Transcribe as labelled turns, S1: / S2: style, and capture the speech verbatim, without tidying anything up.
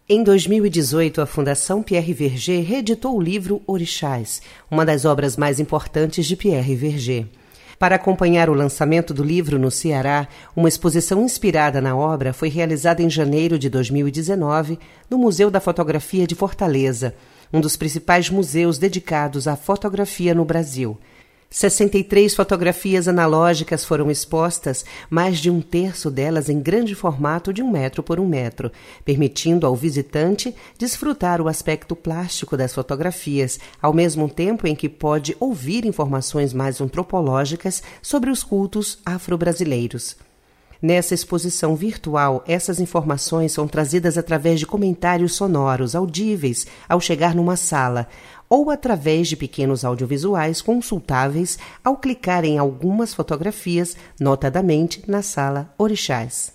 S1: Em dois mil e dezoito, a Fundação Pierre Verger reeditou o livro Orixás, uma das obras mais importantes de Pierre Verger. Para acompanhar o lançamento do livro no Ceará, uma exposição inspirada na obra foi realizada em janeiro de dois mil e dezenove no Museu da Fotografia de Fortaleza, um dos principais museus dedicados à fotografia no Brasil. sessenta e três fotografias analógicas foram expostas, mais de um terço delas em grande formato de um metro por um metro, permitindo ao visitante desfrutar o aspecto plástico das fotografias, ao mesmo tempo em que pode ouvir informações mais antropológicas sobre os cultos afro-brasileiros. Nessa exposição virtual, essas informações são trazidas através de comentários sonoros audíveis ao chegar numa sala, ou através de pequenos audiovisuais consultáveis ao clicar em algumas fotografias, notadamente na sala Orixás.